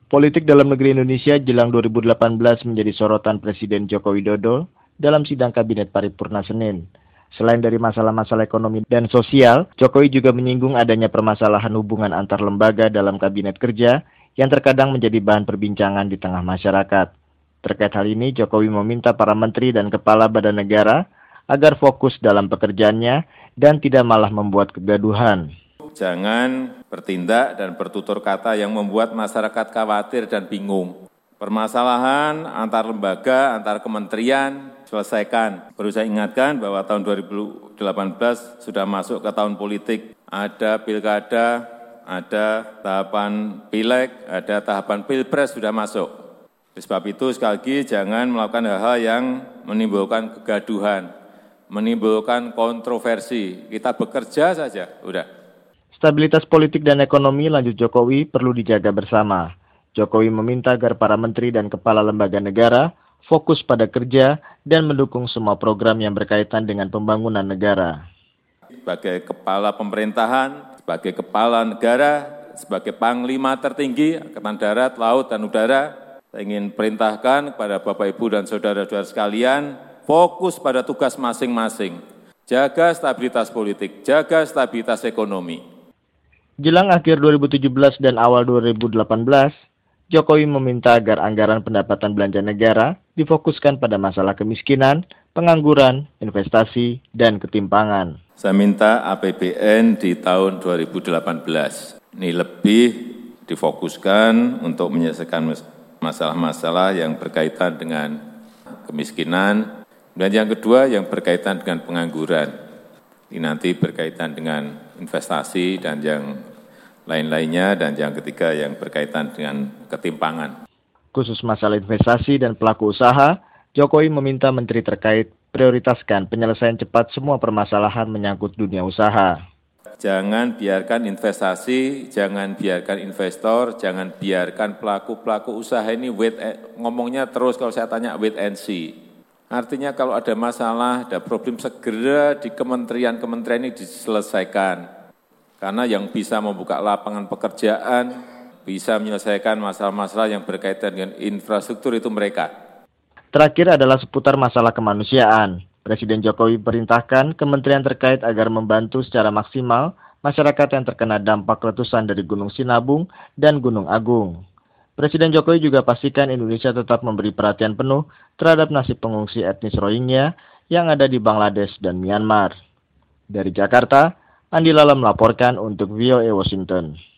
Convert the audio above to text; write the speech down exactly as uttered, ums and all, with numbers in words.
Politik dalam negeri Indonesia jelang dua ribu delapan belas menjadi sorotan Presiden Joko Widodo dalam sidang Kabinet Paripurna Senin. Selain dari masalah-masalah ekonomi dan sosial, Jokowi juga menyinggung adanya permasalahan hubungan antar lembaga dalam Kabinet Kerja yang terkadang menjadi bahan perbincangan di tengah masyarakat. Terkait hal ini, Jokowi meminta para menteri dan kepala badan negara agar fokus dalam pekerjaannya dan tidak malah membuat kegaduhan. Jangan bertindak dan bertutur kata yang membuat masyarakat khawatir dan bingung. Permasalahan antar lembaga, antar kementerian, selesaikan. Perlu saya ingatkan bahwa tahun dua ribu delapan belas sudah masuk ke tahun politik. Ada pilkada, ada tahapan pileg, ada tahapan pilpres sudah masuk. Oleh sebab itu sekali lagi jangan melakukan hal-hal yang menimbulkan kegaduhan, menimbulkan kontroversi. Kita bekerja saja, udah. Stabilitas politik dan ekonomi, lanjut Jokowi, perlu dijaga bersama. Jokowi meminta agar para menteri dan kepala lembaga negara fokus pada kerja dan mendukung semua program yang berkaitan dengan pembangunan negara. Sebagai kepala pemerintahan, sebagai kepala negara, sebagai panglima tertinggi Angkatan Darat, Laut, dan Udara, saya ingin perintahkan kepada Bapak, Ibu, dan saudara-saudara sekalian, fokus pada tugas masing-masing. Jaga stabilitas politik, jaga stabilitas ekonomi. Jelang akhir dua ribu tujuh belas dan awal dua ribu delapan belas, Jokowi meminta agar anggaran pendapatan belanja negara difokuskan pada masalah kemiskinan, pengangguran, investasi, dan ketimpangan. Saya minta A P B N di tahun dua ribu delapan belas ini lebih difokuskan untuk menyelesaikan masalah-masalah yang berkaitan dengan kemiskinan, dan yang kedua yang berkaitan dengan pengangguran. Ini nanti berkaitan dengan investasi dan yang lain-lainnya, dan yang ketiga yang berkaitan dengan ketimpangan. Khusus masalah investasi dan pelaku usaha, Jokowi meminta menteri terkait prioritaskan penyelesaian cepat semua permasalahan menyangkut dunia usaha. Jangan biarkan investasi, jangan biarkan investor, jangan biarkan pelaku-pelaku usaha ini wait, ngomongnya terus kalau saya tanya wait and see. Artinya kalau ada masalah, ada problem, segera di kementerian-kementerian ini diselesaikan. Karena yang bisa membuka lapangan pekerjaan, bisa menyelesaikan masalah-masalah yang berkaitan dengan infrastruktur itu mereka. Terakhir adalah seputar masalah kemanusiaan. Presiden Jokowi perintahkan kementerian terkait agar membantu secara maksimal masyarakat yang terkena dampak letusan dari Gunung Sinabung dan Gunung Agung. Presiden Jokowi juga pastikan Indonesia tetap memberi perhatian penuh terhadap nasib pengungsi etnis Rohingya yang ada di Bangladesh dan Myanmar. Dari Jakarta, Andi Lala melaporkan untuk V O A Washington.